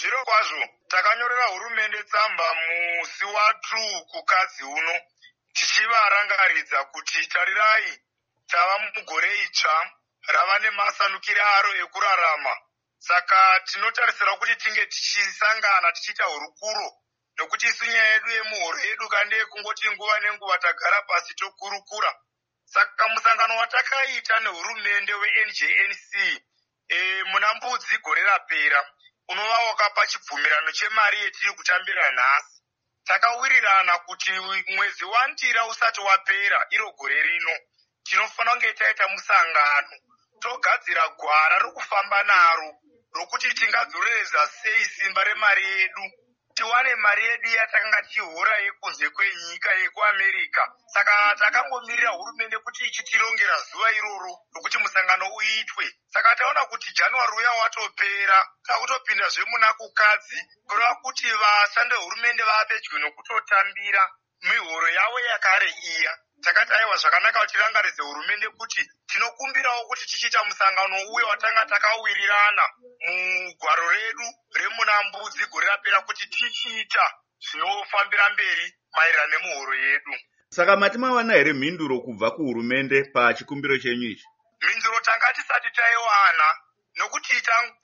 Zviro kwazvo takanyorera hurumende tsamba musi wa2 kukadzi uno tichivarangaridza kuti tarirai tava mugore itsva rava nemasanukire aro ekurarama. Saka tinotarisira kuti tinge tichisangana tichiita hurukuro, nokuti isu nyaya yedu yemuhoro yedu kandeye kungoti nguva nenguva tagara pasi tokurukura. Saka musangano watakaita nehurumende weNJNC muna Mbudzi gore rapera unova wakapa chibvumirano chemari yetiri kutambira nhasi. Takawirirana kuti mwezi waNdira usati wapera iro gore rino tinofanira kunge taita musangano togadzira gwara rokufamba naro rokuti tingadzorereza sei simba remari yedu, tiwane mari yedu yatakanga tichihora yekunze kwenyika yekuAmerica. Saka takangomirira hurumende kuti ichitirongera zuva iroro rokuti musangano uitwe. Saka taona kuti January uya watopera takutopindazve muna kukadzi kureva kuti vashandi vehurumende vava pedyo nokutotambira mihoro yavo yakare iya. Takati aiwa zvakanaka kuti tirangaridze hurumende kuti tinokumbirawo kuti tichiita musangano uye watanga takawirirana mugwaro redu remuna Mbudzi gore rapera kuti tichiita zvinofambira mberi maererano nemuhoro yedu. Saka mati mawana here mhinduro kubva kuhurumende pachikumbiro chenyu ichi? Mhinduro tanga tisati taiwana, nokuti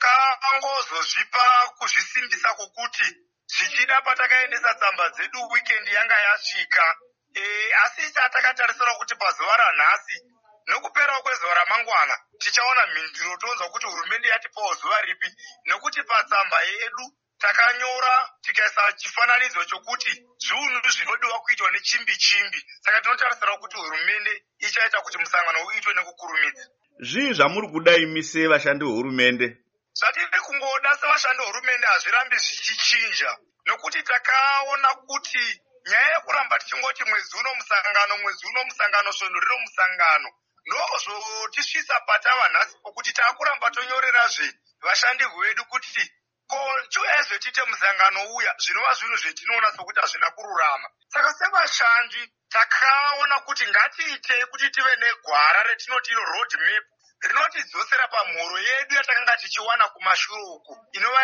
takangozozvipa kuzvisimbisa kwokuti zvichida patakaendesa tsamba dzedu weekend yanga yasvika. Asi takatarisira kuti pazuva ranhasi nokuperawo kwezuva ramangwana tichaona mhinduro tonzwa kuti hurumende yatipawo zuva ripi, nokuti patsamba yedu takanyora tikaisa chifananidzo chokuti zviunhu zvinodiwa kuitwa nechimbi-chimbi. Saka tinotarisira kuti hurumende ichaita kuti musangano uitwe nekukurumidza. Zvii zvamuri kuda imi sevashandi vehurumende? Zvatiri kungoda sevashandi vehurumende hazvirambi zvichichinja, nokuti takaona kuti nyaya yekuramba tichingoti mwezi uno musangano svondo rino musangano ndozvotisvisa patava nhasi pokuti taakuramba tonyorerazve vashandi vedu kuti chiuyai tiite musangano uya zvinova zvinhu zvetinoona sokuti hazvina kururama. Saka sevashandi takaona kuti ngatiitei kuti tive negwara retinoti road map rinotidzosera pamhoro yedu yatakanga tichiwana kumashure uku inova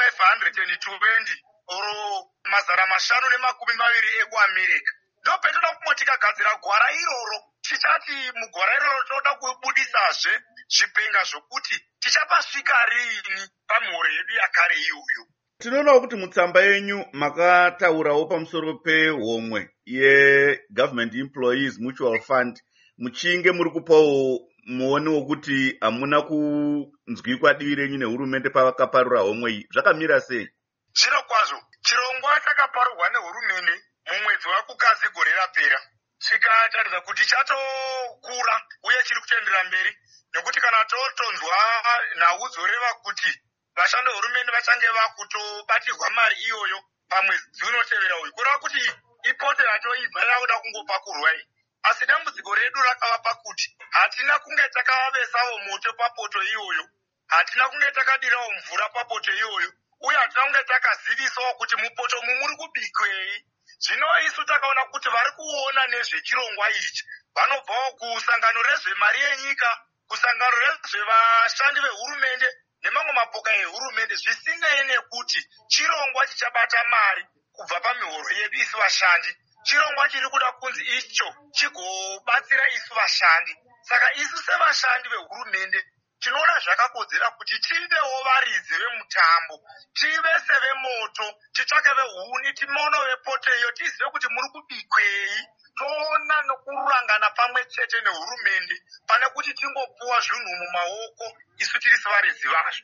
ye520 oro 520 ekuAmerica. Ndopetoda kumwe tikagadzira gwara iroro tichati mugwara iroro toda kubudisazve zvipenga zvokuti tichapasvika riini pamhoro yedu yakare iyoyo. Tinoonawo kuti mutsamba yenyu makataurawo pamusoro pehomwe yeGovernment Employees Mutual Fund muchinge muri kupawo muone wokuti hamuna kunzwikwa divi renyu nehurumende pavakaparura homwe iyi. Zvakamira sei? Zviro kwazvo chirongwa chakaparurwa nehurumende mumwedzi wakukadzi gore rapera chikataridza kuti chatokura uye chiri kutoendera mberi, nekuti kana totonzwa nhau reva kuti vashandi vehurumende vachange vakutobatirwa mari iyoyo pamwedzi unotevera uyu, kureva kuti ipote yatoibva yakuda kungopakurwa iyi. Asi dambudziko redu rakava pakuti hatina kunge takavavesawo moto papoto iyoyo, hatina kunge takadirawo mvura papoto iyoyo, uye hatina kunge takazivisawo kuti mupoto umu muri kubikwei. Zvino isu takaona kuti vari kuona nezvechirongwa ichi vanobvawo kusangano rezvemari yenyika, kusangano rezvevashandi vehurumende nemamwe mapoka ehurumende, zvisinei nekuti chirongwa chichabata mari kubva pamihoro yedu isu vashandi. Chirongwa chiri kuda kunzi icho chigobatsira isu vashandi. Saka isu sevashandi vehurumende tinoona zvakakodzera kuti tivewo varidzi vemutambo, tive sevemoto, titsvake vehuni, timono vepoto iyo, tizive kuti muri kubikwei, toona nokurangana pamwe chete nehurumende pane kuti tingopuwa zvinhu mumaoko isu tiri sevaridzi vazvo.